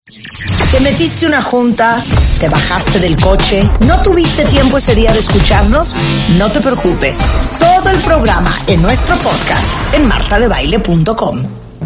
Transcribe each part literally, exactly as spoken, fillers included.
Te metiste una junta, te bajaste del coche, no tuviste tiempo ese día de escucharnos, no te preocupes. Todo el programa en nuestro podcast en marta de baile punto com.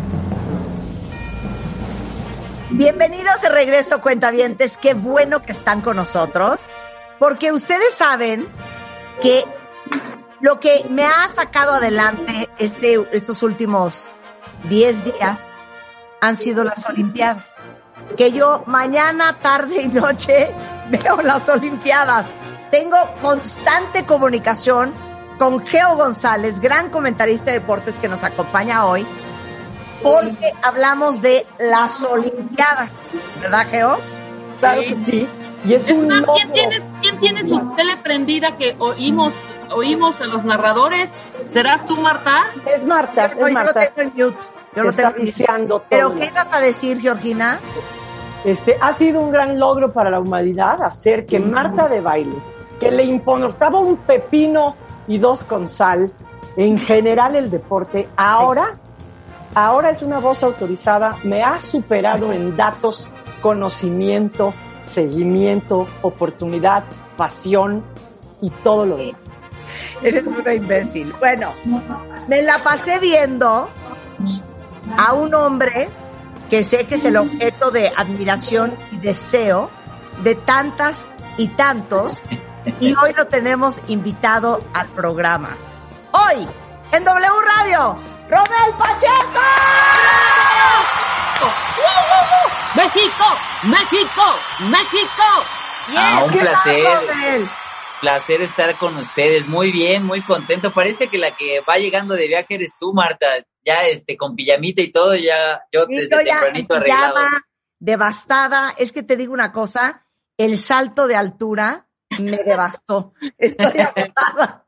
Bienvenidos de regreso, cuentavientes. Qué bueno que están con nosotros, porque ustedes saben que lo que me ha sacado adelante este, estos últimos diez días han sido las Olimpiadas. Que yo mañana, tarde y noche veo las Olimpiadas. Tengo constante comunicación con Geo González, gran comentarista de deportes que nos acompaña hoy, porque hablamos de las Olimpiadas, ¿verdad, Geo? Claro que sí. Y es un ¿Quién, ¿quién, tiene, ¿Quién tiene su tele prendida que oímos oímos a los narradores? ¿Serás tú, Marta? Es Marta, yo, es yo Marta. Yo lo tengo en mute. Yo lo está tengo viciando todo. ¿Pero qué ibas a decir, Georgina? Este, ha sido un gran logro para la humanidad hacer que Marta de Baile, que le importaba un pepino y dos con sal, en general el deporte, ahora, sí. ahora es una voz autorizada, me ha superado en datos, conocimiento, seguimiento, oportunidad, pasión y todo lo demás. Eres una imbécil. Bueno, me la pasé viendo a un hombre que sé que es el objeto de admiración y deseo de tantas y tantos, y hoy lo tenemos invitado al programa. Hoy, en W Radio, ¡Romel Pacheco! ¡Uh, uh, uh! ¡México! ¡México! ¡México! Yeah. Ah, un placer. Tal, placer estar con ustedes. Muy bien, muy contento. Parece que la que va llegando de viaje eres tú, Marta. Ya este con pijamita y todo, ya yo sí, desde ya tempranito arreglado. Devastada. Es que te digo una cosa, el salto de altura me devastó. Estoy agotada.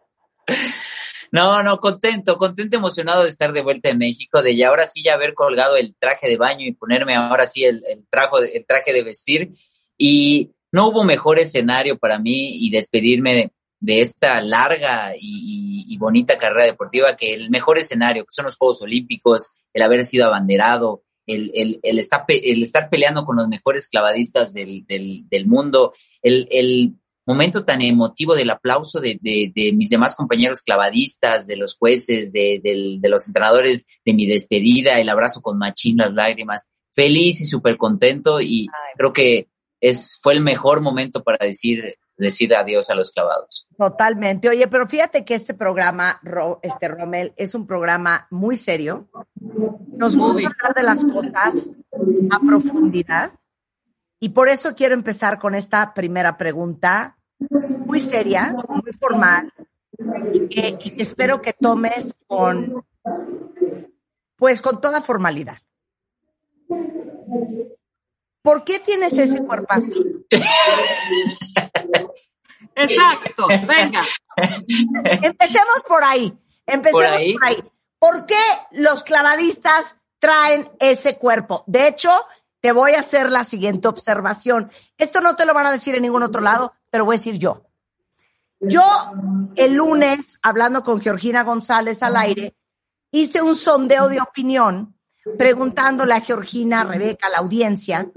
No, no, contento, contento, emocionado de estar de vuelta en México, de ya ahora sí ya haber colgado el traje de baño y ponerme ahora sí el, el, trajo, el traje de vestir. Y no hubo mejor escenario para mí y despedirme de, de esta larga y, y, y bonita carrera deportiva que el mejor escenario, que son los Juegos Olímpicos, el haber sido abanderado, el, el, el, estar, el estar peleando con los mejores clavadistas del, del, del mundo, el, el momento tan emotivo del aplauso de, de, de mis demás compañeros clavadistas, de los jueces, de, de, de los entrenadores, de mi despedida, el abrazo con machín, las lágrimas, feliz y súper contento, y Ay. creo que es, fue el mejor momento para decir, decir adiós a los clavados. Totalmente. Oye, pero fíjate que este programa, este Romel, es un programa muy serio. Nos gusta hablar de las cosas a profundidad, y por eso quiero empezar con esta primera pregunta, muy seria, muy formal, y que, y que espero que tomes con, pues con toda formalidad. ¿Por qué tienes ese cuerpazo? Exacto, venga. Empecemos por ahí. Empecemos por ahí. por ahí. ¿Por qué los clavadistas traen ese cuerpo? De hecho, te voy a hacer la siguiente observación. Esto no te lo van a decir en ningún otro lado, te lo voy a decir yo. Yo, el lunes, hablando con Georgina González al aire, hice un sondeo de opinión preguntándole a Georgina, a Rebeca, a la audiencia,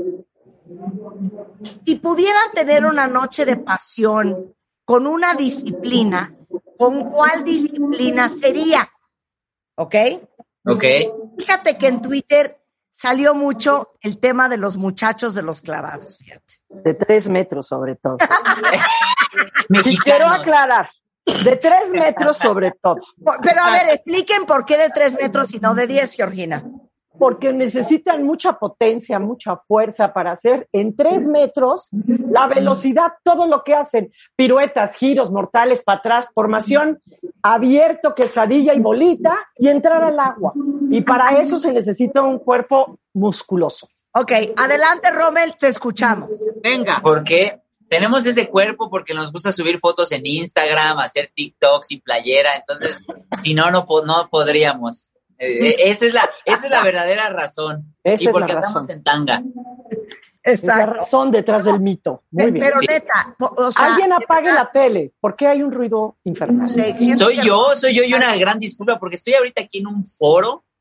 si pudieran tener una noche de pasión con una disciplina, ¿con cuál disciplina sería? ¿Ok? Ok. Fíjate que en Twitter salió mucho el tema de los muchachos de los clavados, fíjate. De tres metros, sobre todo. Y quiero aclarar, de tres metros sobre todo. Pero a ver, expliquen por qué de tres metros y no de diez, Georgina. Porque necesitan mucha potencia, mucha fuerza para hacer en tres metros la velocidad, todo lo que hacen, piruetas, giros mortales para atrás, formación abierto, quesadilla y bolita, y entrar al agua. Y para eso se necesita un cuerpo musculoso. Ok, adelante, Romel, te escuchamos. Venga. ¿Por qué? Tenemos ese cuerpo porque nos gusta subir fotos en Instagram, hacer TikTok sin playera, entonces si no, no, no podríamos. Eh, esa es la, esa es la verdadera razón. Esa y porque es la andamos razón. en tanga. Es la razón detrás del mito. Muy bien. Pero Sí. neta, o sea, alguien apague neta, la tele. ¿Por qué hay un ruido infernal? Sí, soy yo, soy yo y una gran disculpa porque estoy ahorita aquí en un foro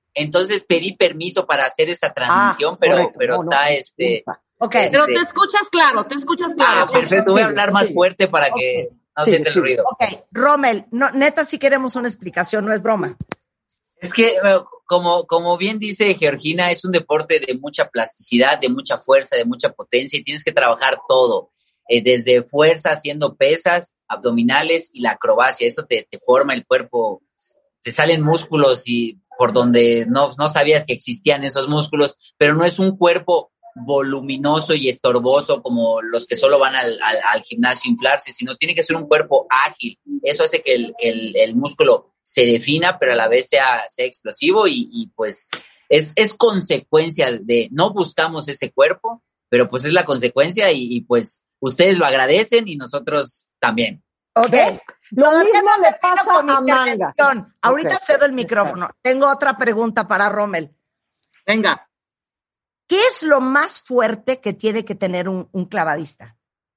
entonces pedí permiso para hacer esta transmisión, ah, pero, correcto. pero no, está no, este... Ok, este, pero te escuchas claro, te escuchas claro. Ah, perfecto, voy a hablar más sí. fuerte para okay. que no sí, siente sí. el ruido. Ok, Rommel, no, neta sí queremos una explicación, no es broma. Es que, como, como bien dice Georgina, es un deporte de mucha plasticidad, de mucha fuerza, de mucha potencia, y tienes que trabajar todo, eh, desde fuerza, haciendo pesas, abdominales y la acrobacia. Eso te, te forma el cuerpo, te salen músculos y por donde no, no sabías que existían esos músculos, pero no es un cuerpo voluminoso y estorboso como los que solo van al, al, al gimnasio a inflarse, sino tiene que ser un cuerpo ágil. Eso hace que el, que el, el músculo se defina, pero a la vez sea, sea explosivo y, y pues es, es consecuencia de, no buscamos ese cuerpo, pero pues es la consecuencia y, y pues ustedes lo agradecen y nosotros también. Ok. Lo no, mismo le pasa a Mangas. Ahorita okay. cedo el micrófono. Tengo otra pregunta para Rommel. Venga. ¿Qué es lo más fuerte que tiene que tener un, un clavadista?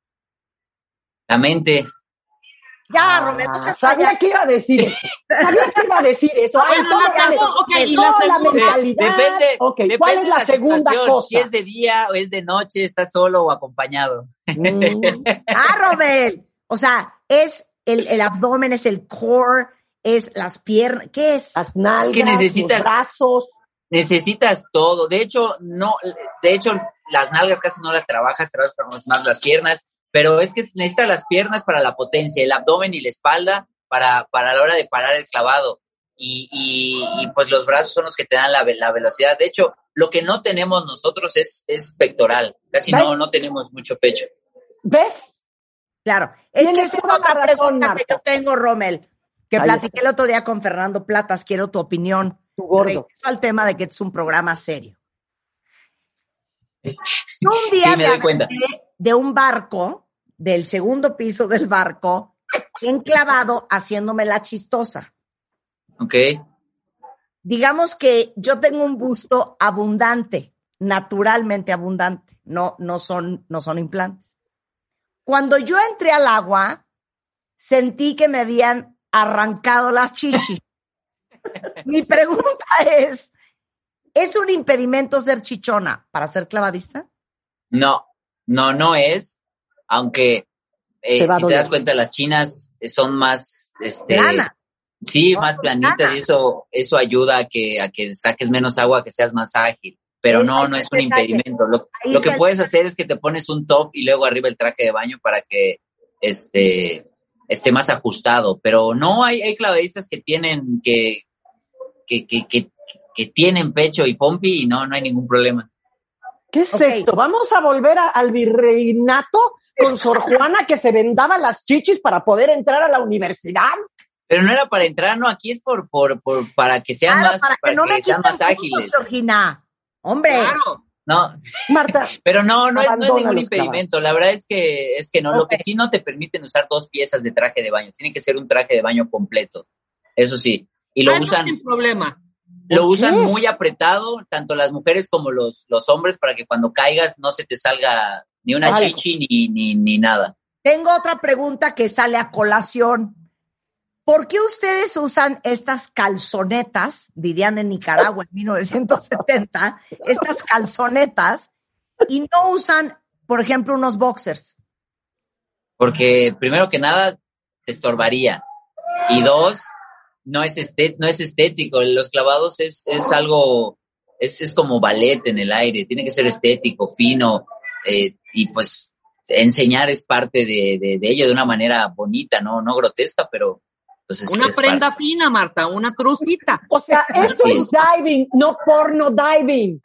La mente. Ya, Rommel, no ah, sabía allá. que iba a decir eso. Sabía que iba a decir eso. Ay, no, no, no, okay, y toda la, la mentalidad. Depende, okay, depende ¿cuál es la, la segunda situación? cosa? Si es de día o es de noche, estás solo o acompañado. Mm. Ah, Rommel. O sea, es el, el abdomen, es el core, es las piernas. ¿Qué es? Las nalgas, es que necesitas, los brazos. Necesitas todo. De hecho, no, de hecho, las nalgas casi no las trabajas, trabajas más las piernas, pero es que necesitas las piernas para la potencia, el abdomen y la espalda para, para la hora de parar el clavado. Y, y, y pues los brazos son los que te dan la, la velocidad. De hecho, lo que no tenemos nosotros es, es pectoral. Casi no, no tenemos mucho pecho. ¿Ves? Claro. Es que esa es otra pregunta que yo tengo, Rommel, que Ahí platiqué está. el otro día con Fernando Platas. Quiero tu opinión. Tu gordo. Regreso al tema de que es un programa serio. Un día sí, me doy cuenta. de un barco, del segundo piso del barco, enclavado, haciéndome la chistosa. Ok. Digamos que yo tengo un busto abundante, naturalmente abundante, no, no son, no son implantes. Cuando yo entré al agua, sentí que me habían arrancado las chichis. Mi pregunta es, ¿es un impedimento ser chichona para ser clavadista? No, no, no es, aunque eh, si te das cuenta, las chinas son más, este, planas. Sí, no, más planitas plana. y eso, eso ayuda a que, a que saques menos agua, que seas más ágil. Pero ahí no, no es un impedimento. Lo, lo que puedes hacer es que te pones un top y luego arriba el traje de baño para que este, esté más ajustado. Pero no, hay, hay clavadistas que tienen que, que, que, que, que tienen pecho y pompi y no, no hay ningún problema. ¿Qué es okay. esto? ¿Vamos a volver a, al virreinato con Sor Juana que se vendaba las chichis para poder entrar a la universidad? Pero no era para entrar, no, aquí es por, por, por para que sean claro, más, para que, para no que sean más ágiles. Georgina. Hombre. Claro. No. Marta. Pero no, no es, no es ningún impedimento. Clavados. La verdad es que, es que no. Okay. Lo que sí no te permiten usar dos piezas de traje de baño. Tiene que ser un traje de baño completo. Eso sí. Y lo ah, usan. No, sin problema. Lo usan muy apretado, tanto las mujeres como los, los hombres, para que cuando caigas no se te salga ni una vale. chichi ni, ni, ni nada. Tengo otra pregunta que sale a colación. ¿Por qué ustedes usan estas calzonetas, dirían en Nicaragua en mil novecientos setenta, estas calzonetas, y no usan, por ejemplo, unos boxers? Porque, primero que nada, te estorbaría. Y dos, no es, estet, no es estético. Los clavados es, es algo, es, es como ballet en el aire. Tiene que ser estético, fino, eh, y pues enseñar es parte de, de, de ello de una manera bonita, no, no grotesca, pero... Pues una prenda parte. fina, Marta, una crucita. O sea, esto es diving, no porno diving.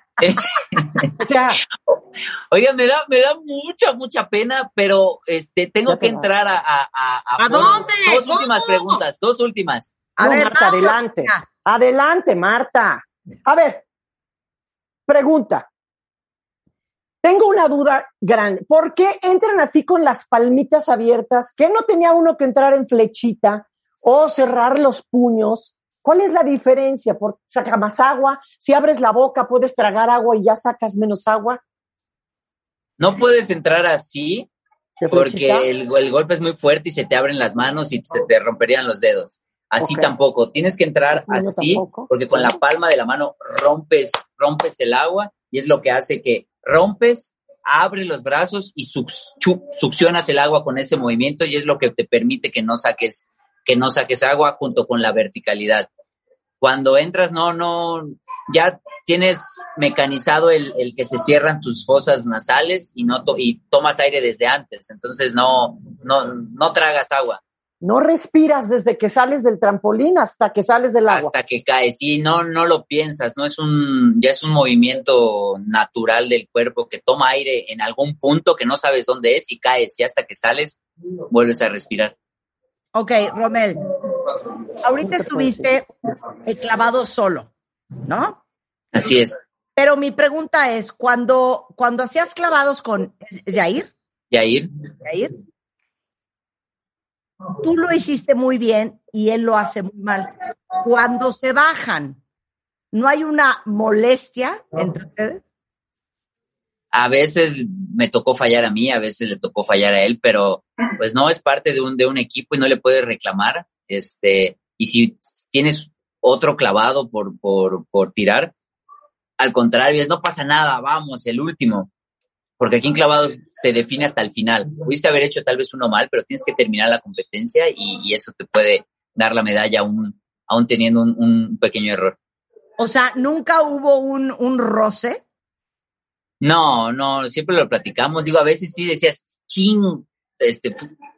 O sea, oigan, me da, me da mucha, mucha pena, pero este, tengo que entrar a, a, a, ¿A dónde? Dos ¿Cómo? últimas preguntas, dos últimas. A no, ver, Marta, vamos, adelante. Marta. Adelante, Marta. A ver, pregunta. Tengo una duda grande. ¿Por qué entran así con las palmitas abiertas? ¿Qué no tenía uno que entrar en flechita? O cerrar los puños. ¿Cuál es la diferencia? ¿Por saca más agua? Si abres la boca, puedes tragar agua y ya sacas menos agua. No puedes entrar así porque el, el golpe es muy fuerte y se te abren las manos y se te romperían los dedos. Así Okay. tampoco. Tienes que entrar No, yo así, tampoco. porque con la palma de la mano rompes, rompes el agua y es lo que hace que rompes, abres los brazos y suc- chu- succionas el agua con ese movimiento y es lo que te permite que no saques, que no saques agua junto con la verticalidad. Cuando entras, no, no, ya tienes mecanizado el, el que se cierran tus fosas nasales y no to- y tomas aire desde antes, entonces no, no, no tragas agua. No respiras desde que sales del trampolín hasta que sales del agua. Hasta que caes, y no, no lo piensas, no es un, ya es un movimiento natural del cuerpo que toma aire en algún punto que no sabes dónde es y caes, y hasta que sales vuelves a respirar. Ok, Romel, ahorita estuviste el clavado solo, ¿no? Así es. Pero mi pregunta es, cuando, cuando hacías clavados con Yair, Yair, Yair, tú lo hiciste muy bien y él lo hace muy mal. Cuando se bajan, ¿no hay una molestia entre ustedes? a veces me tocó fallar a mí, a veces le tocó fallar a él, pero pues no, es parte de un, de un equipo y no le puedes reclamar. Este, y si tienes otro clavado por, por, por tirar, al contrario, es no pasa nada, vamos, el último. Porque aquí en clavados se define hasta el final. Pudiste haber hecho tal vez uno mal, pero tienes que terminar la competencia y, y eso te puede dar la medalla aún, aún teniendo un, un pequeño error. O sea, ¿nunca hubo un, un roce? No, no, siempre lo platicamos. Digo, a veces sí decías, ching, este,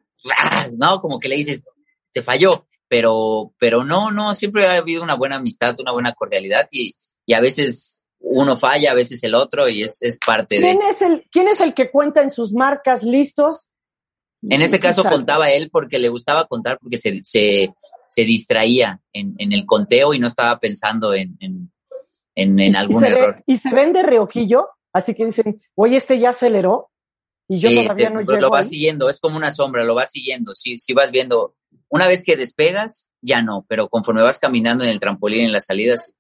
no, como que le dices, te falló. Pero, pero no, no, siempre ha habido una buena amistad, una buena cordialidad y, y a veces uno falla, a veces el otro y es, es parte de... ¿Quién es el, quién es el que cuenta en sus marcas listos? En ese caso contaba él porque le gustaba contar porque se, se, se distraía en, en el conteo y no estaba pensando en, en, en, en algún y error. Ve, y se ven de reojillo, así que dicen, oye, este ya aceleró y yo sí, todavía te, no lo llego Lo vas ahí. siguiendo, es como una sombra, lo vas siguiendo. Si, si vas viendo, una vez que despegas, ya no, pero conforme vas caminando en el trampolín, en las salidas.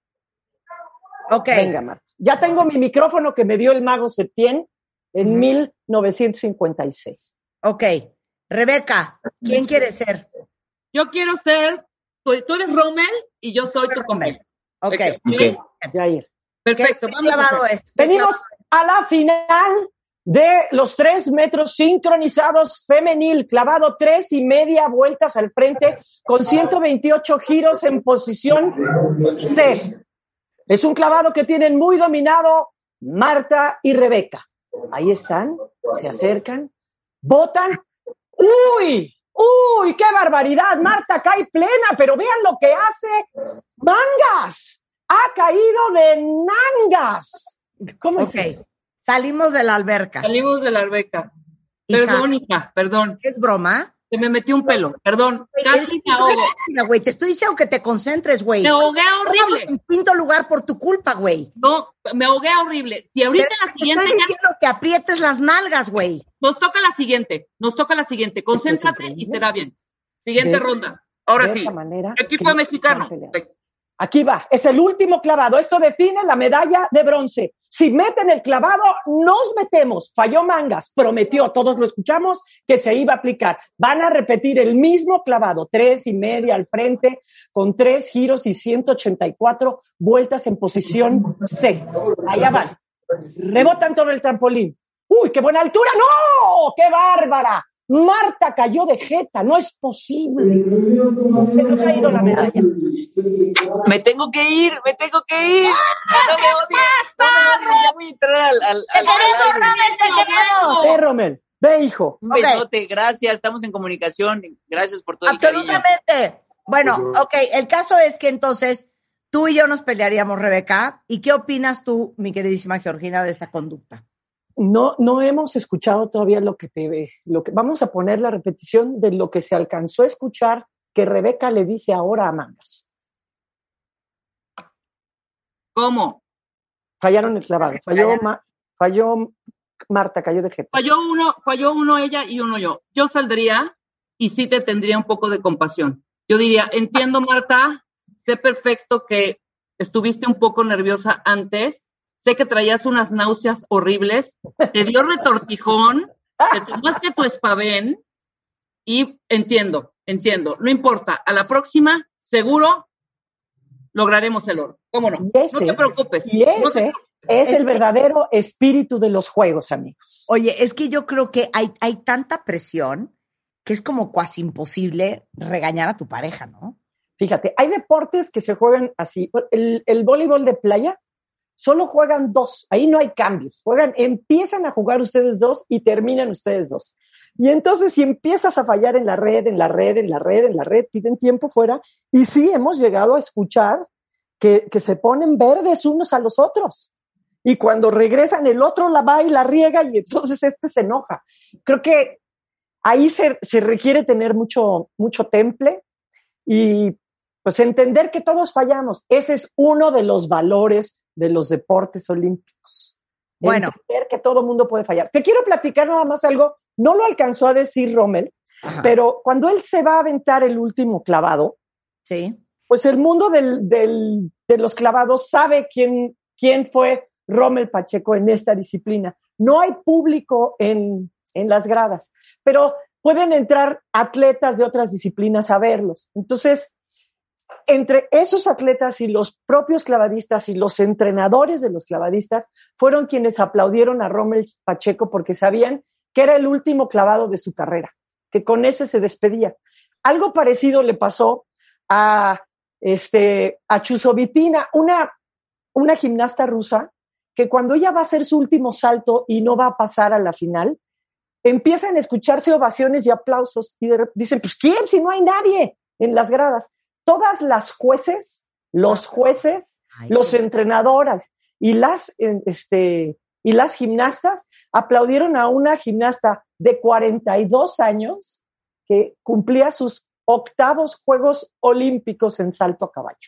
Ok. Venga, Marta. Ya tengo mi micrófono que me dio el mago Septién en uh-huh. mil novecientos cincuenta y seis. Ok. Rebeca, ¿quién quiere ser? Yo quiero ser, tú, tú eres Rommel y yo soy tu compañero. Ok. okay. Yair. Perfecto. ¿Qué, qué clavado es? ¿Qué Venimos clavado? a la final de los tres metros sincronizados femenil, clavado tres y media vueltas al frente con ciento veintiocho giros en posición C. Es un clavado que tienen muy dominado Marta y Rebeca. Ahí están, se acercan, botan. ¡Uy! ¡Uy! ¡Qué barbaridad! Marta cae plena, pero vean lo que hace Mangas. Ha caído de nangas. ¿Cómo okay. es eso? Salimos de la alberca. Salimos de la alberca. Hija, perdón, hija, perdón. ¿Es broma? Se me metió un pelo, perdón. Casi me ahogo. Güey, te estoy diciendo que te concentres, güey. Me ahogué horrible. Estamos en quinto lugar por tu culpa, güey. No, me ahogué horrible. Si ahorita Pero en la siguiente... Estoy diciendo ya... que aprietes las nalgas, güey. Nos toca la siguiente, nos toca la siguiente. Concéntrate y será bien. Siguiente de, ronda. Ahora de sí. Manera Equipo mexicano. Aquí va, es el último clavado. Esto define la medalla de bronce. Si meten el clavado, nos metemos. Falló Mangas, prometió, todos lo escuchamos, que se iba a aplicar. Van a repetir el mismo clavado, tres y media al frente, con tres giros y ciento ochenta y cuatro vueltas en posición C. Allá van. Rebotan todo el trampolín. ¡Uy, qué buena altura! ¡No! ¡Qué bárbara! Marta cayó de jeta, no es posible. Se nos ha ido la medalla. Me tengo que ir, me tengo que ir. No me odies, no me odies. Ya voy a entrar al... al, al ¡Te queremos, Rommel, te queremos! Ve, Rommel, ve, hijo. Un besote, okay. Gracias, estamos en comunicación. Gracias por todo el cariño. Absolutamente. Bueno, ok, el caso es que entonces tú y yo nos pelearíamos, Rebeca. ¿Y qué opinas tú, mi queridísima Georgina, de esta conducta? No, no hemos escuchado todavía lo que te ve. Lo que, vamos a poner la repetición de lo que se alcanzó a escuchar que Rebeca le dice ahora a Mangas. ¿Cómo? Fallaron el clavado. Falló, ma, falló Marta, cayó de jeta. Falló uno, falló uno ella y uno yo. Yo saldría y sí te tendría un poco de compasión. Yo diría, entiendo, Marta, sé perfecto que estuviste un poco nerviosa antes. Sé que traías unas náuseas horribles, te dio retortijón, te tomaste tu espavén y entiendo, entiendo, no importa, a la próxima seguro lograremos el oro. ¿Cómo no? Ese, no te preocupes. Y ese no te es el verdadero espíritu de los juegos, amigos. Oye, es que yo creo que hay, hay tanta presión que es como cuasi imposible regañar a tu pareja, ¿no? Fíjate, hay deportes que se juegan así. El, el voleibol de playa, solo juegan dos. Ahí no hay cambios. Juegan, empiezan a jugar ustedes dos y terminan ustedes dos. Y entonces, si empiezas a fallar en la red, en la red, en la red, en la red, piden tiempo fuera. Y sí, hemos llegado a escuchar que, que se ponen verdes unos a los otros. Y cuando regresan, el otro la va y la riega y entonces este se enoja. Creo que ahí se, se requiere tener mucho, mucho temple y pues entender que todos fallamos. Ese es uno de los valores de los deportes olímpicos. Bueno. Entender que todo mundo puede fallar. Te quiero platicar nada más algo. No lo alcanzó a decir Rommel, Ajá. pero cuando él se va a aventar el último clavado, sí. pues el mundo del, del, de los clavados sabe quién, quién fue Rommel Pacheco en esta disciplina. No hay público en, en las gradas, pero pueden entrar atletas de otras disciplinas a verlos. Entonces, entre esos atletas y los propios clavadistas y los entrenadores de los clavadistas fueron quienes aplaudieron a Rommel Pacheco porque sabían que era el último clavado de su carrera, que con ese se despedía. Algo parecido le pasó a, este, a Chusovitina, una, una gimnasta rusa, que cuando ella va a hacer su último salto y no va a pasar a la final, empiezan a escucharse ovaciones y aplausos y de, dicen, pues ¿quién? Si no hay nadie en las gradas. Todas las jueces, los jueces, Ay, los entrenadores y las, este, y las gimnastas aplaudieron a una gimnasta de cuarenta y dos años que cumplía sus octavos Juegos Olímpicos en salto a caballo.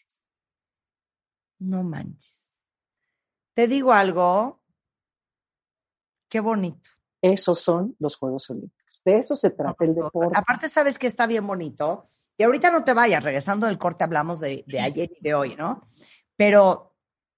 No manches. Te digo algo, qué bonito. Esos son los Juegos Olímpicos. De eso se trata el deporte. Aparte, sabes que está bien bonito. Y ahorita no te vayas, regresando del corte hablamos de, de ayer y de hoy, ¿no? Pero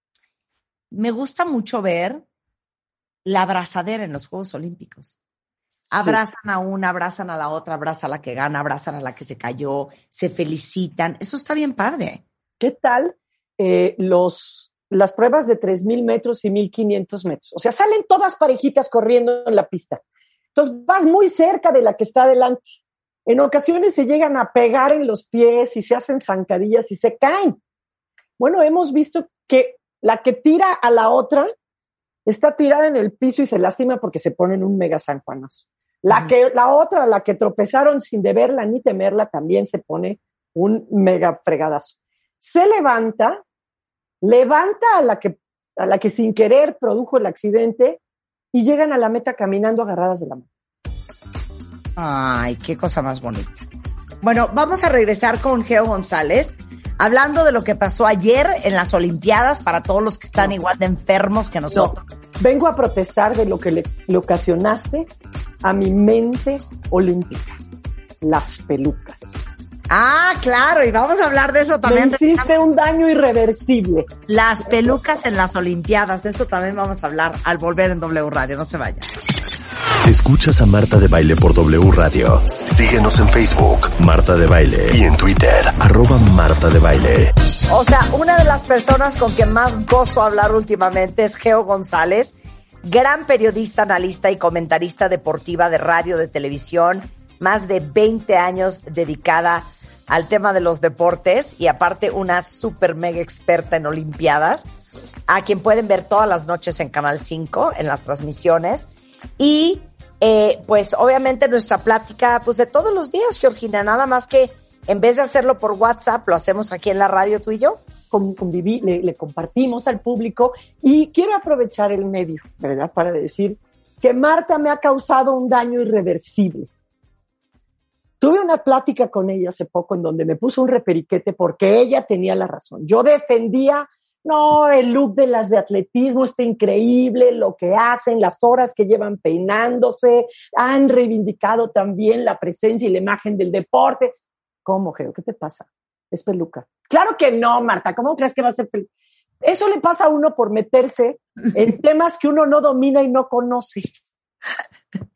me gusta mucho ver la abrazadera en los Juegos Olímpicos. Abrazan sí. a una, abrazan a la otra, abrazan a la que gana, abrazan a la que se cayó, se felicitan. Eso está bien padre. ¿Qué tal eh, los, las pruebas de tres mil metros y mil quinientos metros? O sea, salen todas parejitas corriendo en la pista. Entonces vas muy cerca de la que está adelante. En ocasiones se llegan a pegar en los pies y se hacen zancadillas y se caen. Bueno, hemos visto que la que tira a la otra está tirada en el piso y se lastima porque se ponen un mega sanjuanazo. La, uh-huh. que, la otra, la que tropezaron sin deberla ni temerla, también se pone un mega fregadazo. Se levanta, levanta a la que, a la que sin querer produjo el accidente y llegan a la meta caminando agarradas de la mano. Ay, qué cosa más bonita. Bueno, vamos a regresar con Geo González, hablando de lo que pasó ayer en las Olimpiadas para todos los que están no. igual de enfermos que nosotros. No. Vengo a protestar de lo que le, le ocasionaste a mi mente olímpica, las pelucas. Ah, claro, y vamos a hablar de eso también. Me hiciste un daño irreversible. Las pelucas en las Olimpiadas, de eso también vamos a hablar al volver en W Radio, no se vayan. Escuchas a Marta de Baile por W Radio. Síguenos en Facebook, Marta de Baile, y en Twitter, arroba Marta de Baile. O sea, una de las personas con quien más gozo hablar últimamente es Geo González, gran periodista, analista y comentarista deportiva de radio, de televisión, más de veinte años dedicada al tema de los deportes y aparte una super mega experta en Olimpiadas, a quien pueden ver todas las noches en Canal cinco, en las transmisiones. Y eh, pues obviamente nuestra plática pues de todos los días, Georgina, nada más que en vez de hacerlo por WhatsApp, lo hacemos aquí en la radio tú y yo. Conviví, le, le compartimos al público y quiero aprovechar el medio, ¿verdad? Para decir que Marta me ha causado un daño irreversible. Tuve una plática con ella hace poco en donde me puso un reperiquete porque ella tenía la razón. Yo defendía, no, el look de las de atletismo está increíble, lo que hacen, las horas que llevan peinándose, han reivindicado también la presencia y la imagen del deporte. ¿Cómo, Geo? ¿Qué te pasa? Es peluca. Claro que no, Marta, ¿cómo crees que va a ser peluca? Eso le pasa a uno por meterse en temas que uno no domina y no conoce.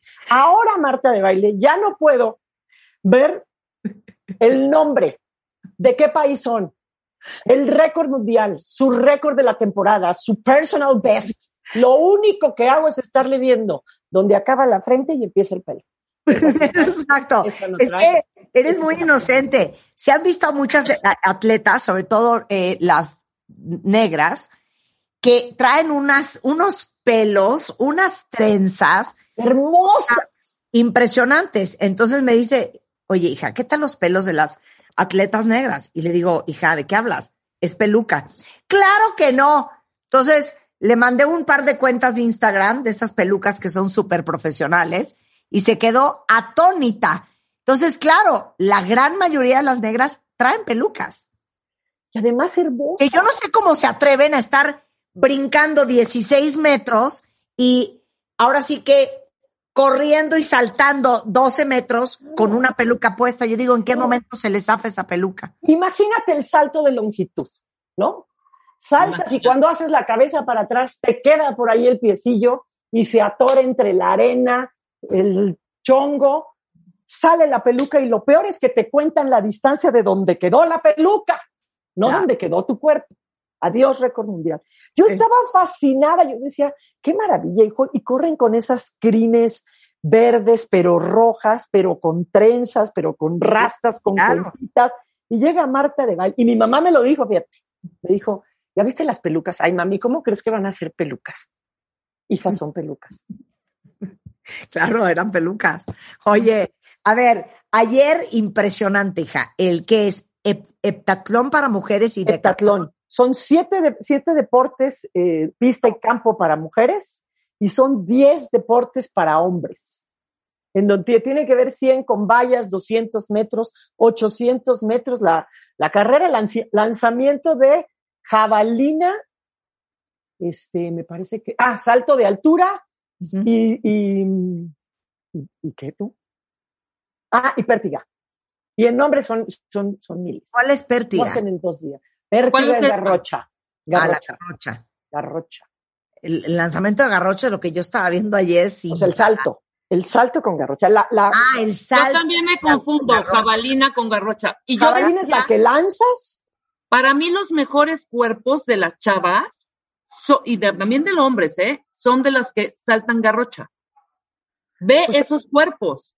Ahora, Marta de Baile, ya no puedo ver el nombre ¿De qué país son? El récord mundial, su récord de la temporada, su personal best. Lo único que hago es estarle viendo donde acaba la frente y empieza el pelo. Exacto. No es que eres muy inocente. Se han visto a muchas atletas, sobre todo eh, las negras, que traen unas, unos pelos, unas trenzas hermosas, impresionantes. Entonces me dice, oye, hija, ¿qué tal los pelos de las atletas negras? Y le digo, hija, ¿de qué hablas? Es peluca. ¡Claro que no! Entonces le mandé un par de cuentas de Instagram de esas pelucas que son súper profesionales y se quedó atónita. Entonces, claro, la gran mayoría de las negras traen pelucas. Y además hermosas. Que yo no sé cómo se atreven a estar brincando dieciséis metros y ahora sí que corriendo y saltando doce metros con una peluca puesta. Yo digo, ¿en qué momento se les zafa esa peluca? Imagínate el salto de longitud, ¿no? Saltas y cuando haces la cabeza para atrás te queda por ahí el piecillo y se atora entre la arena, el chongo, sale la peluca y lo peor es que te cuentan la distancia de donde quedó la peluca, no ya. Donde quedó tu cuerpo. Adiós, récord mundial. Yo sí. Estaba fascinada, yo decía, qué maravilla, hijo, y corren con esas crines verdes, pero rojas, pero con trenzas, pero con rastas, con claro. Cuentitas, y llega Marta de Baile, y mi mamá me lo dijo, fíjate, me dijo, ¿ya viste las pelucas? Ay, mami, ¿cómo crees que van a ser pelucas? Hijas, son pelucas. Claro, eran pelucas. Oye, a ver, ayer impresionante, hija, el que es hep- heptatlón para mujeres y heptatlón. Son siete, de, siete deportes, eh, pista y campo para mujeres, y son diez deportes para hombres. En donde tiene que ver cien con vallas, doscientos metros, ochocientos metros, la, la carrera, lanz- lanzamiento de jabalina, este, me parece que, ah, salto de altura, uh-huh. y, y, y, ¿y qué tú? Ah, y pértiga. Y en nombre son, son, son miles. ¿Cuál es pértiga? Lo hacen en dos días. Pértiga es garrocha. Garrocha. Ah, la garrocha. Garrocha. El, el lanzamiento de garrocha es lo que yo estaba viendo ayer. Sí. O sea, el salto. El salto con garrocha. La, la, ah, el salto. Yo también me confundo, jabalina con garrocha. Y jabalina yo es la que lanzas. Para mí los mejores cuerpos de las chavas, so, y de, también de los hombres, ¿eh? Son de las que saltan garrocha. Ve pues, esos cuerpos.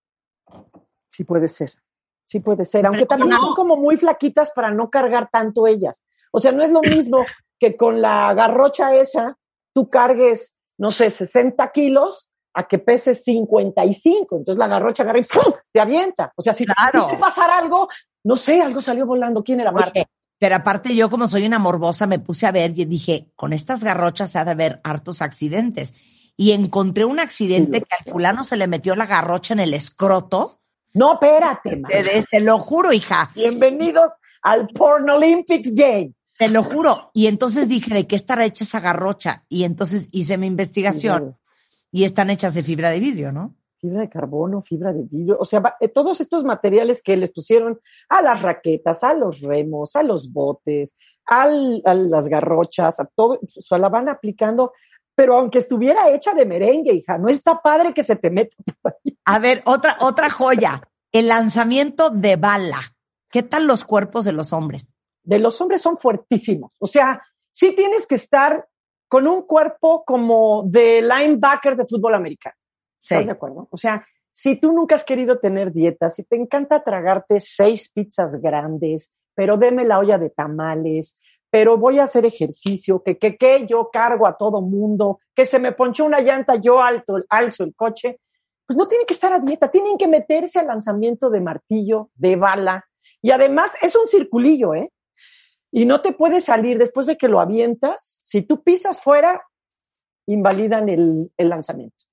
Sí puede ser. Sí puede ser, aunque también no. Son como muy flaquitas para no cargar tanto ellas. O sea, no es lo mismo que con la garrocha esa tú cargues, no sé, sesenta kilos a que peses cincuenta y cinco. Entonces la garrocha agarra y ¡pum! Te avienta. O sea, si claro. te pasar algo, no sé, algo salió volando. ¿Quién era Marta? Oye, pero aparte yo, como soy una morbosa, me puse a ver y dije, con estas garrochas se ha de haber hartos accidentes. Y encontré un accidente sí, que al fulano se le metió la garrocha en el escroto. No, espérate, te, te, te lo juro, hija. Bienvenidos al Porn Olympics Game. Te lo juro. Y entonces dije, ¿de qué estará hecha esa garrocha? Y entonces hice mi investigación. Sí, y están hechas de fibra de vidrio, ¿no? Fibra de carbono, fibra de vidrio. O sea, todos estos materiales que les pusieron a las raquetas, a los remos, a los botes, al, a las garrochas, a todo, o sea, la van aplicando. Pero aunque estuviera hecha de merengue, hija, no está padre que se te meta. A ver, otra, otra joya. El lanzamiento de bala. ¿Qué tal los cuerpos de los hombres? De los hombres son fuertísimos. O sea, sí tienes que estar con un cuerpo como de linebacker de fútbol americano. Sí. ¿Estás de acuerdo? O sea, si tú nunca has querido tener dieta, si te encanta tragarte seis pizzas grandes, pero deme la olla de tamales, pero voy a hacer ejercicio, que, que, que yo cargo a todo mundo, que se me ponchó una llanta, yo alto, alzo el coche, pues no tienen que estar a dieta, tienen que meterse al lanzamiento de martillo, de bala, y además es un circulillo, ¿eh? Y no te puedes salir después de que lo avientas, si tú pisas fuera, invalidan el, el lanzamiento.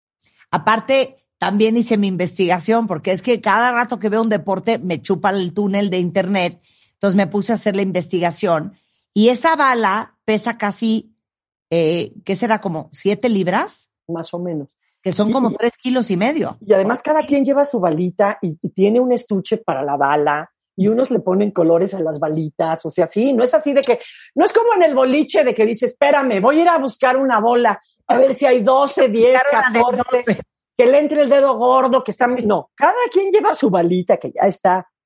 Aparte, también hice mi investigación, porque es que cada rato que veo un deporte me chupa el túnel de internet, entonces me puse a hacer la investigación. Y esa bala pesa casi, eh, ¿qué será? ¿Como siete libras? Más o menos. Que son como tres kilos y medio. Y además cada quien lleva su balita y, y tiene un estuche para la bala y unos le ponen colores a las balitas. O sea, sí, no es así de que, no es como en el boliche de que dice, espérame, voy a ir a buscar una bola, a ver si hay doce, diez, catorce, que le entre el dedo gordo, que está... No, cada quien lleva su balita que ya está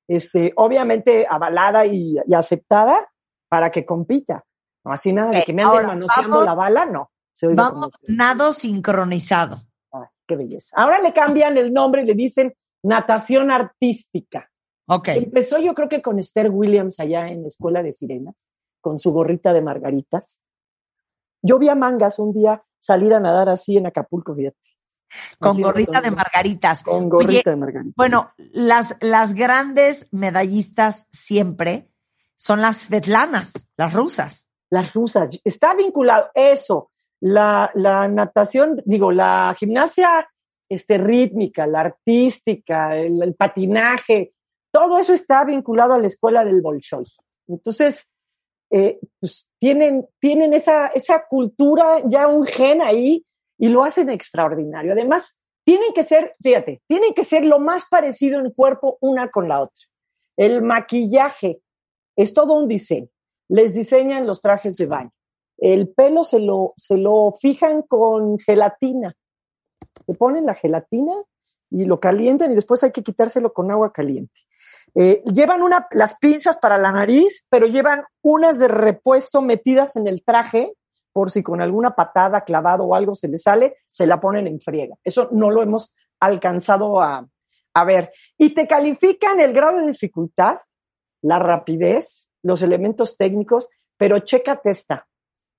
este, obviamente avalada y, y aceptada para que compita. No, así nada de que me anden manoseando vamos, la bala, no. Se vamos, nado sincronizado. Ay, qué belleza. Ahora le cambian el nombre y le dicen natación artística. Ok. Empezó yo creo que con Esther Williams allá en la Escuela de Sirenas, con su gorrita de margaritas. Yo vi a Mangas un día salir a nadar así en Acapulco, fíjate. Con gorrita de margaritas. Con gorrita Oye, de margaritas. Bueno, las, las grandes medallistas siempre son las svetlanas, las rusas. Las rusas. Está vinculado eso. La, la natación, digo, la gimnasia este, rítmica, la artística, el, el patinaje, todo eso está vinculado a la escuela del Bolshoi. Entonces, eh, pues tienen, tienen esa, esa cultura, ya un gen ahí, y lo hacen extraordinario. Además, tienen que ser, fíjate, tienen que ser lo más parecido en cuerpo una con la otra. El maquillaje es todo un diseño. Les diseñan los trajes de baño. El pelo se lo, se lo fijan con gelatina. Le ponen la gelatina y lo calientan y después hay que quitárselo con agua caliente. Eh, llevan una, las pinzas para la nariz, pero llevan unas de repuesto metidas en el traje por si con alguna patada, clavado o algo se les sale, se la ponen en friega. Eso no lo hemos alcanzado a, a ver. Y te califican el grado de dificultad, la rapidez, los elementos técnicos, pero chécate esta.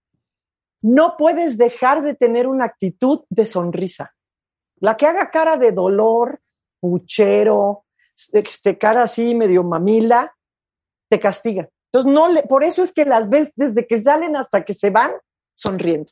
No puedes dejar de tener una actitud de sonrisa. La que haga cara de dolor, puchero, este, cara así medio mamila, te castiga. Entonces, no le, por eso es que las ves desde que salen hasta que se van sonriendo.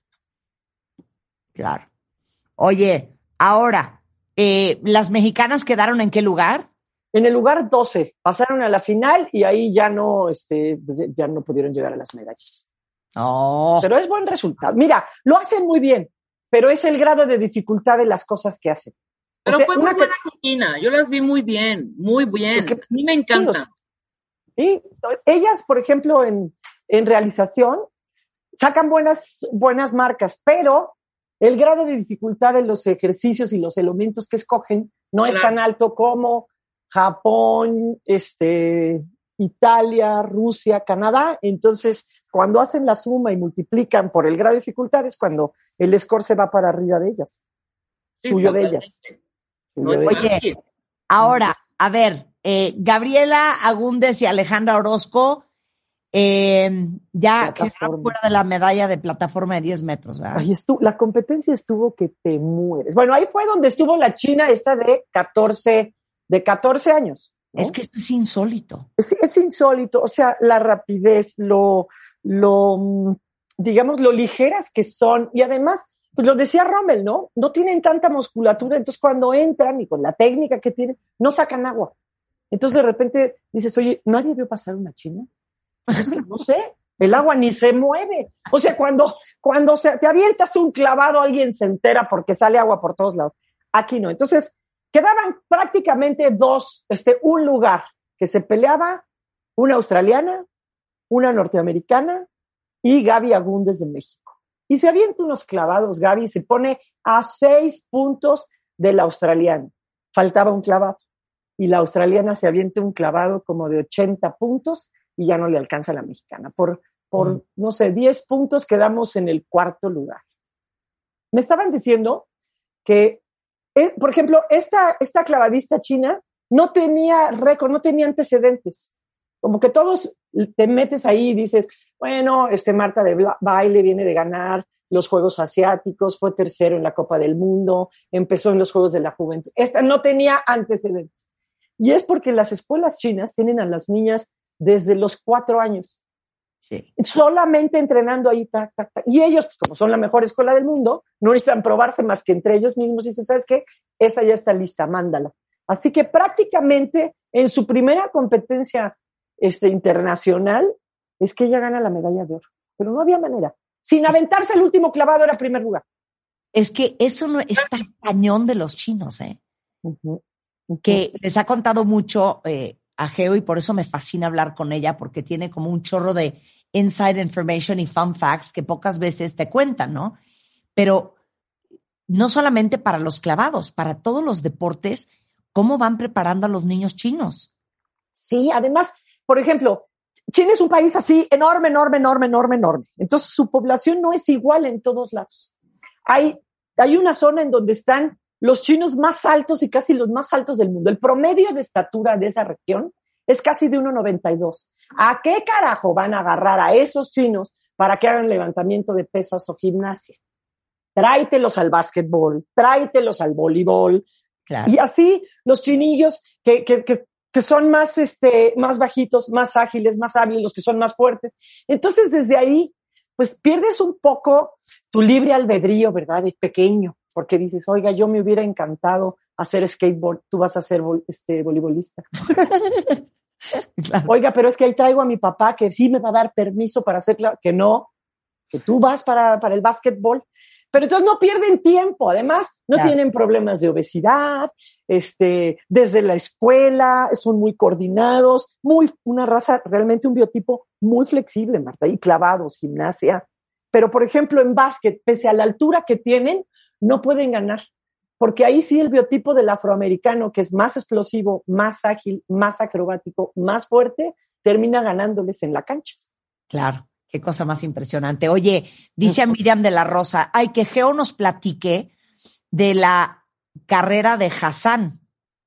Claro. Oye, ahora, eh, ¿las mexicanas quedaron en qué lugar? En el lugar doce. Pasaron a la final y ahí ya no, este, pues ya no pudieron llegar a las medallas. Oh. Pero es buen resultado. Mira, lo hacen muy bien, pero es el grado de dificultad de las cosas que hacen. Pero o sea, fue muy buena Joaquina, yo las vi muy bien, muy bien. Porque, a mí me encanta. Sí, ellas, por ejemplo, en, en realización, sacan buenas, buenas marcas, pero el grado de dificultad de los ejercicios y los elementos que escogen no claro. es tan alto como Japón, este, Italia, Rusia, Canadá. Entonces, cuando hacen la suma y multiplican por el grado de dificultad es cuando el score se va para arriba de ellas, sí, suyo de ellas. No es Oye, ahora, a ver, eh, Gabriela Agúndez y Alejandra Orozco eh, ya quedaron fuera de la medalla de plataforma de diez metros, ¿verdad? Ay, estuvo, la competencia estuvo que te mueres. Bueno, ahí fue donde estuvo la China esta de catorce, de catorce años. ¿No? Es que esto es insólito. Es, es insólito, o sea, la rapidez, lo, lo, digamos, lo ligeras que son, y además, pues lo decía Rommel, ¿no? No tienen tanta musculatura, entonces cuando entran y con la técnica que tienen, no sacan agua. Entonces de repente dices, oye, ¿nadie vio pasar una china? Es que no sé, el agua ni se mueve. O sea, cuando, cuando se, te avientas un clavado, alguien se entera porque sale agua por todos lados. Aquí no. Entonces, quedaban prácticamente dos, este, un lugar que se peleaba, una australiana, una norteamericana y Gaby Agúndez de México. Y se avienta unos clavados, Gaby, se pone a seis puntos de la australiana. Faltaba un clavado. Y la australiana se avienta un clavado como de ochenta puntos y ya no le alcanza a la mexicana. Por, por mm. no sé, diez puntos quedamos en el cuarto lugar. Me estaban diciendo que, eh, por ejemplo, esta, esta clavadista china no tenía récord, no tenía antecedentes. Como que todos te metes ahí y dices, bueno, este Marta de Baile viene de ganar los Juegos Asiáticos, fue tercero en la Copa del Mundo, empezó en los Juegos de la Juventud. Esta no tenía antecedentes. Y es porque las escuelas chinas tienen a las niñas desde los cuatro años. Sí. Solamente entrenando ahí, tac, tac, tac. Y ellos, pues como son la mejor escuela del mundo, no necesitan probarse más que entre ellos mismos y dicen, ¿sabes qué? Esta ya está lista, mándala. Así que prácticamente en su primera competencia este, internacional es que ella gana la medalla de oro. Pero no había manera. Sin aventarse el último clavado era primer lugar. Es que eso no es tan cañón de los chinos, ¿eh? Uh-huh. Uh-huh. Que les ha contado mucho eh, a Geo y por eso me fascina hablar con ella porque tiene como un chorro de inside information y fun facts que pocas veces te cuentan, ¿no? Pero no solamente para los clavados, para todos los deportes, ¿cómo van preparando a los niños chinos? Sí, además, por ejemplo, China es un país así enorme, enorme, enorme, enorme, enorme. Entonces su población no es igual en todos lados. Hay, hay una zona en donde están los chinos más altos y casi los más altos del mundo. El promedio de estatura de esa región es casi de uno noventa y dos. ¿A qué carajo van a agarrar a esos chinos para que hagan levantamiento de pesas o gimnasia? Tráetelos al básquetbol, tráetelos al voleibol. Claro. Y así los chinillos que, que, que, que son más, este, más bajitos, más ágiles, más hábiles, los que son más fuertes. Entonces, desde ahí, pues pierdes un poco tu libre albedrío, ¿verdad? Es pequeño, porque dices, oiga, yo me hubiera encantado hacer skateboard, tú vas a ser este, voleibolista. Claro. Oiga, pero es que ahí traigo a mi papá que sí me va a dar permiso para hacerla, que no, que tú vas para, para el básquetbol. Pero entonces no pierden tiempo, además no claro. tienen problemas de obesidad, este, desde la escuela, son muy coordinados, muy, una raza, realmente un biotipo muy flexible, Marta, y clavados, gimnasia. Pero, por ejemplo, en básquet, pese a la altura que tienen, no pueden ganar, porque ahí sí el biotipo del afroamericano, que es más explosivo, más ágil, más acrobático, más fuerte, termina ganándoles en la cancha. Claro. Qué cosa más impresionante. Oye, dice a Miriam de la Rosa, ay, que Geo nos platique de la carrera de Hassan.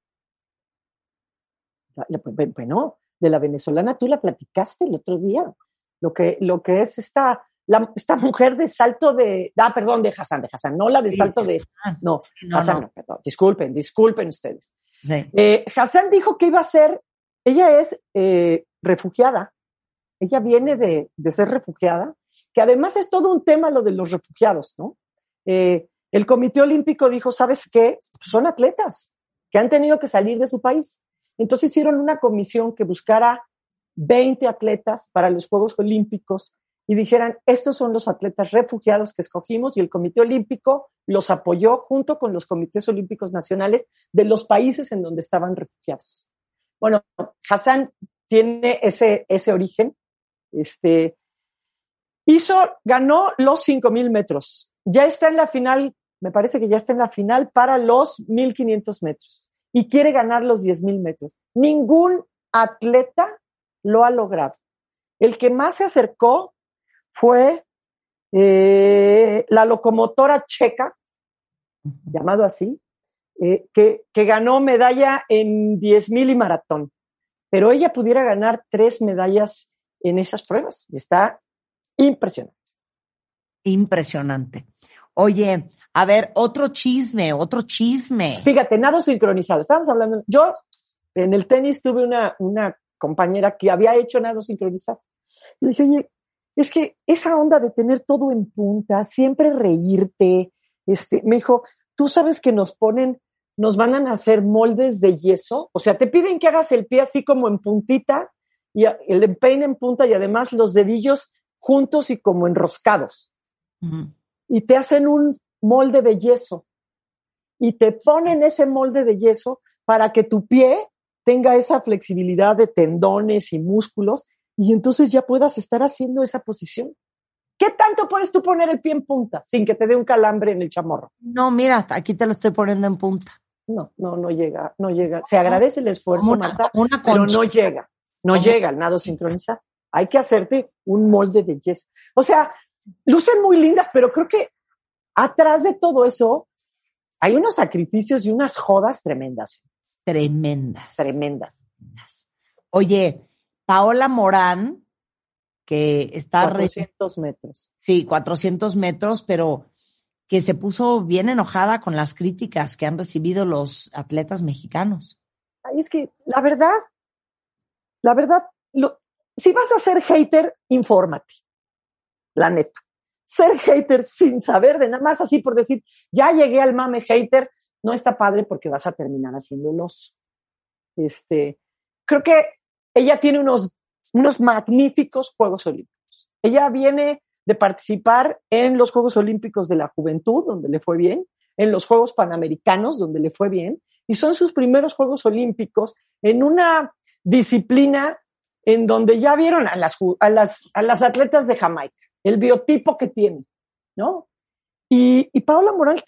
Bueno, de la venezolana tú la platicaste el otro día. Lo que, lo que es esta, la, esta mujer de salto de, ah, perdón, de Hassan, de Hassan, no la de sí, salto de, no, sí, no, Hassan, no. no, perdón, disculpen, disculpen ustedes. Sí. Eh, Hassan dijo que iba a ser, ella es eh, refugiada. Ella viene de, de ser refugiada, que además es todo un tema lo de los refugiados, ¿no? Eh, el Comité Olímpico dijo, ¿sabes qué? Son atletas que han tenido que salir de su país. Entonces hicieron una comisión que buscara veinte atletas para los Juegos Olímpicos y dijeran, estos son los atletas refugiados que escogimos, y el Comité Olímpico los apoyó junto con los comités olímpicos nacionales de los países en donde estaban refugiados. Bueno, Hassan tiene ese, ese origen. Este, hizo, ganó los cinco mil metros. Ya está en la final, me parece que ya está en la final para los mil quinientos metros y quiere ganar los diez mil metros. Ningún atleta lo ha logrado. El que más se acercó fue eh, la locomotora checa, llamado así, eh, que, que ganó medalla en diez mil y maratón. Pero ella pudiera ganar tres medallas en esas pruebas. Está impresionante. Impresionante. Oye, a ver, otro chisme, otro chisme. Fíjate, nado sincronizado. Estábamos hablando, yo en el tenis tuve una, una compañera que había hecho nado sincronizado. Y le dije, oye, es que esa onda de tener todo en punta, siempre reírte, este, me dijo, tú sabes que nos ponen, nos van a hacer moldes de yeso, o sea, te piden que hagas el pie así como en puntita, y el empeine en punta y además los dedillos juntos y como enroscados. Uh-huh. Y te hacen un molde de yeso. Y te ponen ese molde de yeso para que tu pie tenga esa flexibilidad de tendones y músculos y entonces ya puedas estar haciendo esa posición. ¿Qué tanto puedes tú poner el pie en punta sin que te dé un calambre en el chamorro? No, mira, aquí te lo estoy poniendo en punta. No, no, no llega, no llega. Se agradece el esfuerzo, una, Marta, una pero no llega. No ¿Cómo? Llega al nado sincronizado. Hay que hacerte un molde de yeso. O sea, lucen muy lindas, pero creo que atrás de todo eso hay unos sacrificios y unas jodas tremendas. Tremendas. Tremendas. Oye, Paola Morán, que está... cuatrocientos re... metros. Sí, cuatrocientos metros, pero que se puso bien enojada con las críticas que han recibido los atletas mexicanos. Ay, es que la verdad... La verdad, lo, si vas a ser hater, infórmate. La neta. Ser hater sin saber de nada más así por decir, ya llegué al mame hater, no está padre porque vas a terminar haciéndolos. Este, creo que ella tiene unos, unos magníficos Juegos Olímpicos. Ella viene de participar en los Juegos Olímpicos de la Juventud, donde le fue bien, en los Juegos Panamericanos, donde le fue bien, y son sus primeros Juegos Olímpicos en una disciplina en donde ya vieron a las, a las, a las atletas de Jamaica, el biotipo que tienen, ¿no? Y, y Paola Morán tiene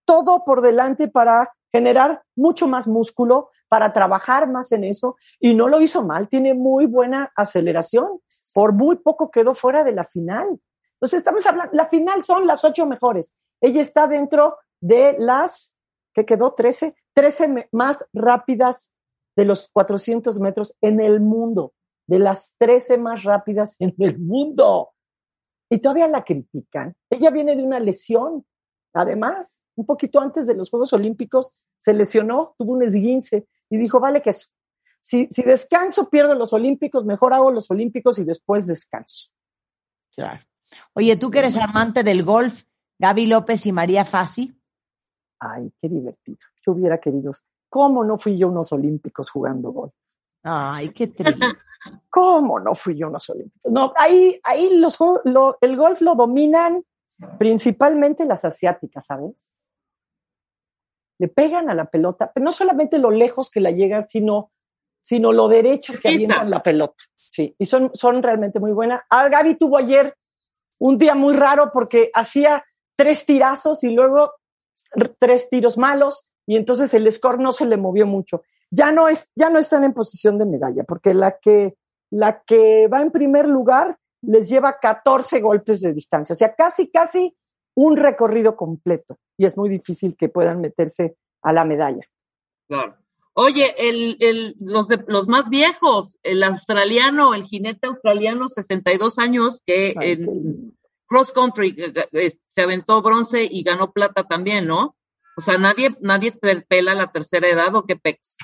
todo por delante para generar mucho más músculo, para trabajar más en eso, y no lo hizo mal, tiene muy buena aceleración, por muy poco quedó fuera de la final. Entonces estamos hablando, la final son las ocho mejores, ella está dentro de las, ¿qué quedó? trece, trece más rápidas de los cuatrocientos metros en el mundo, de las trece más rápidas en el mundo. Y todavía la critican. Ella viene de una lesión, además, un poquito antes de los Juegos Olímpicos, se lesionó, tuvo un esguince y dijo, vale que eso, si, si descanso pierdo los Olímpicos, mejor hago los Olímpicos y después descanso. Claro. Oye, tú que eres amante del golf, Gaby López y María Fassi. Ay, qué divertido. Yo hubiera querido, ¿cómo no fui yo a unos Olímpicos jugando golf? Ay, qué triste. ¿Cómo no fui yo a unos Olímpicos? No, ahí, ahí los, lo, el golf lo dominan principalmente las asiáticas, ¿sabes? Le pegan a la pelota, pero no solamente lo lejos que la llegan, sino, sino lo derechas que avientan la pelota. Sí, y son, son realmente muy buenas. Ah, Gaby tuvo ayer un día muy raro porque hacía tres tirazos y luego tres tiros malos, y entonces el score no se le movió mucho. Ya no es, ya no están en posición de medalla, porque la que, la que va en primer lugar les lleva catorce golpes de distancia, o sea, casi, casi un recorrido completo, y es muy difícil que puedan meterse a la medalla. Claro. Oye, el, el, los, de, los más viejos, el australiano, el jinete australiano, sesenta y dos años, que Ay, en cross country se aventó bronce y ganó plata también, ¿no? O sea, nadie, nadie pela la tercera edad, ¿o qué pex?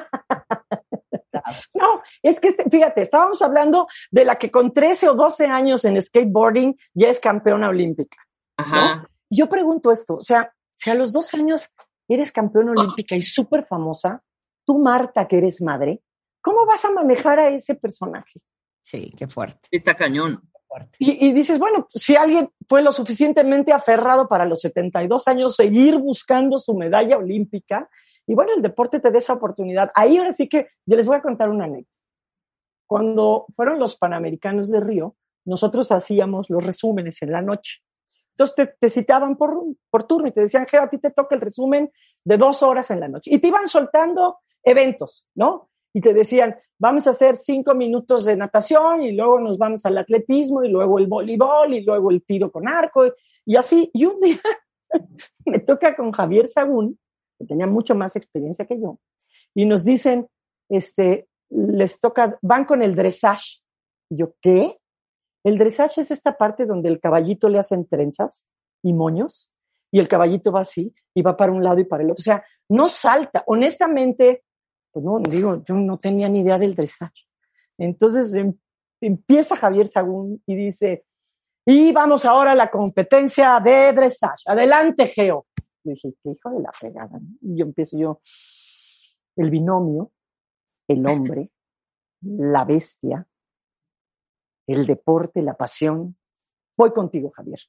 No, es que, fíjate, estábamos hablando de la que con trece o doce años en skateboarding ya es campeona olímpica. Ajá. ¿No? Yo pregunto esto, o sea, si a los doce años eres campeona olímpica y súper famosa, tú, Marta, que eres madre, ¿cómo vas a manejar a ese personaje? Sí, qué fuerte. Está cañón. Y, y dices, bueno, si alguien fue lo suficientemente aferrado para los setenta y dos años seguir buscando su medalla olímpica, y bueno, el deporte te da esa oportunidad. Ahí ahora sí que yo les voy a contar una anécdota. Cuando fueron los Panamericanos de Río, nosotros hacíamos los resúmenes en la noche. Entonces te, te citaban por, por turno y te decían, Geo, a ti te toca el resumen de dos horas en la noche. Y te iban soltando eventos, ¿no? Y te decían, vamos a hacer cinco minutos de natación y luego nos vamos al atletismo y luego el voleibol y luego el tiro con arco y, y así. Y un día me toca con Javier Sagún, que tenía mucho más experiencia que yo, y nos dicen, este, les toca, van con el dressage. Y yo, ¿qué? El dressage es esta parte donde el caballito le hacen trenzas y moños y el caballito va así y va para un lado y para el otro. O sea, no salta. Honestamente, pues no, digo, yo no tenía ni idea del dressage. Entonces em, empieza Javier Sagún y dice, y vamos ahora a la competencia de dressage. Adelante, Geo. Yo dije, qué hijo de la fregada, ¿no? Y yo empiezo yo, el binomio, el hombre, la bestia, el deporte, la pasión. Voy contigo, Javier.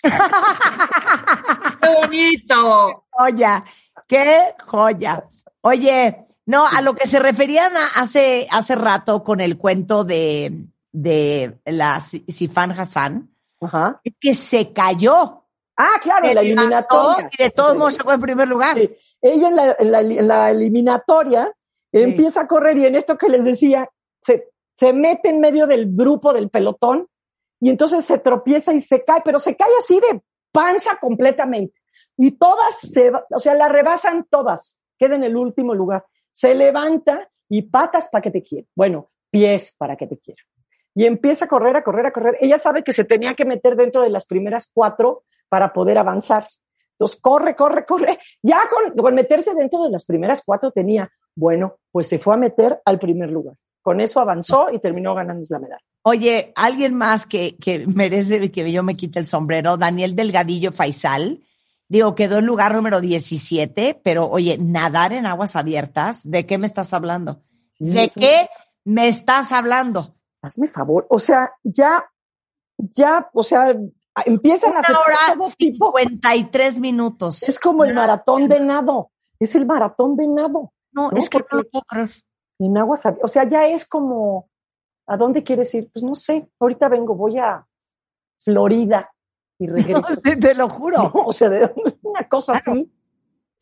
¡Qué bonito! Joya, qué joya. Oye, no, a lo que se referían a hace, hace rato con el cuento de, de la Sifan Hassan, Ajá. es que se cayó. Ah, claro, en la eliminatoria. Y de todos modos sacó en primer lugar. Sí. Ella en la, en la, en la eliminatoria sí. empieza a correr y en esto que les decía, se, se mete en medio del grupo del pelotón y entonces se tropieza y se cae, pero se cae así de panza completamente. Y todas, se, o sea, la rebasan todas, queda en el último lugar. Se levanta y patas para que te quiera. Bueno, pies para que te quiera. Y empieza a correr, a correr, a correr. Ella sabe que se tenía que meter dentro de las primeras cuatro para poder avanzar. Entonces, corre, corre, corre. Ya con, con meterse dentro de las primeras cuatro tenía, bueno, pues se fue a meter al primer lugar. Con eso avanzó y terminó ganando la medalla. Oye, alguien más que, que merece que yo me quite el sombrero, Daniel Delgadillo Faisal, digo, quedó en lugar número diecisiete, pero oye, nadar en aguas abiertas, ¿de qué me estás hablando? Sí, ¿De qué me estás hablando? Hazme favor, o sea, ya, ya, o sea, empiezan Una a hacer hora todo tipo. cincuenta y tres minutos. Es como el maratón de nado, es el maratón de nado. No, ¿no? Es que Porque no lo puedo creer. En aguas abiertas, o sea, ya es como, ¿a dónde quieres ir? Pues no sé, ahorita vengo, voy a Florida y regreso. No, te, te lo juro. No, o sea, de una cosa así.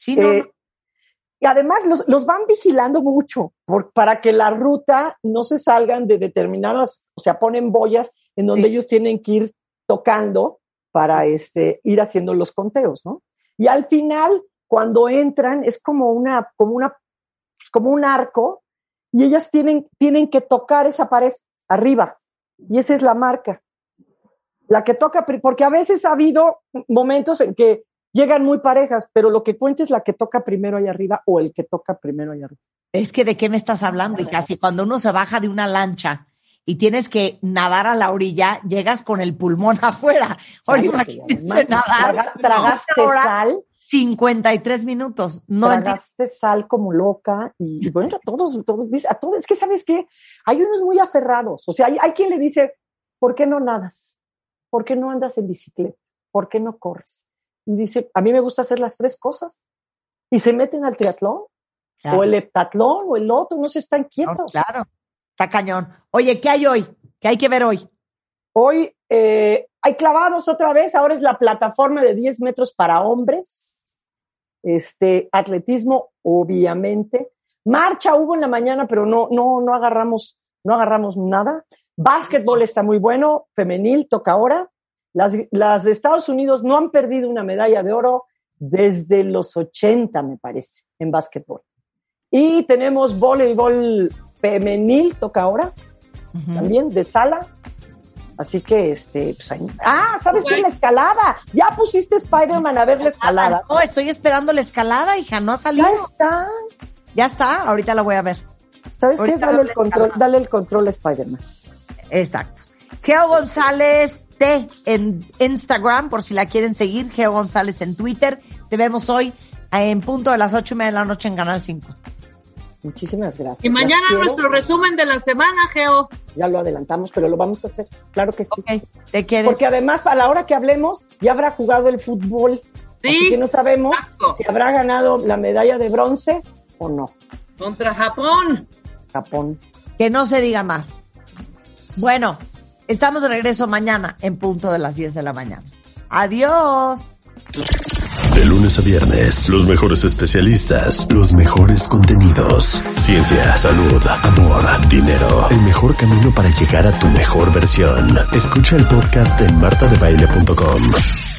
Sí, no, eh, no. Y además los, los van vigilando mucho por, para que la ruta no se salgan de determinadas, o sea, ponen boyas en donde sí. ellos tienen que ir tocando para este, ir haciendo los conteos, ¿no? Y al final, cuando entran, es como una, como una, como un arco, y ellas tienen, tienen que tocar esa pared arriba, y esa es la marca. La que toca, porque a veces ha habido momentos en que llegan muy parejas, pero lo que cuenta es la que toca primero ahí arriba o el que toca primero ahí arriba. Es que ¿de qué me estás hablando? Y casi cuando uno se baja de una lancha y tienes que nadar a la orilla, llegas con el pulmón afuera. Ahora imagínense nadar. Tragaste sal. cincuenta y tres minutos. No tragaste entiendo. Sal como loca. Y, y bueno, a todos, todos, a todos, es que ¿sabes qué? Hay unos muy aferrados. O sea, hay, hay quien le dice, ¿por qué no nadas? ¿Por qué no andas en bicicleta? ¿Por qué no corres? Y dice, a mí me gusta hacer las tres cosas. Y se meten al triatlón, claro. o el heptatlón, o el otro, no se están quietos. No, claro, está cañón. Oye, ¿qué hay hoy? ¿Qué hay que ver hoy? Hoy eh, hay clavados otra vez, ahora es la plataforma de diez metros para hombres. Este, atletismo, obviamente. Marcha hubo en la mañana, pero no, no, no agarramos, no agarramos nada. Básquetbol está muy bueno, femenil, toca ahora. Las, las de Estados Unidos no han perdido una medalla de oro desde los ochenta, me parece, en básquetbol. Y tenemos voleibol femenil, toca ahora, uh-huh. también, de sala. Así que, este, pues ahí. Ah, ¿sabes qué? La escalada. Ya pusiste Spider-Man a ver la escalada. No, estoy esperando la escalada, hija, no ha salido. Ya está. Ya está, ahorita la voy a ver. ¿Sabes ahorita qué? Dale el control, escalada. dale el control a Spider-Man. Exacto. Geo González T en Instagram, por si la quieren seguir. Geo González en Twitter. Te vemos hoy en punto de las ocho y media de la noche en Canal cinco. Muchísimas gracias. Y mañana nuestro resumen de la semana, Geo. Ya lo adelantamos, pero lo vamos a hacer. Claro que sí. Okay. ¿Te quieres? Porque además, para la hora que hablemos, ya habrá jugado el fútbol. Sí. Así que no sabemos Exacto. si habrá ganado la medalla de bronce o no. Contra Japón. Japón. Que no se diga más. Bueno, estamos de regreso mañana en punto de las diez de la mañana. Adiós. De lunes a viernes, los mejores especialistas, los mejores contenidos. Ciencia, salud, amor, dinero. El mejor camino para llegar a tu mejor versión. Escucha el podcast en marta de baile punto com.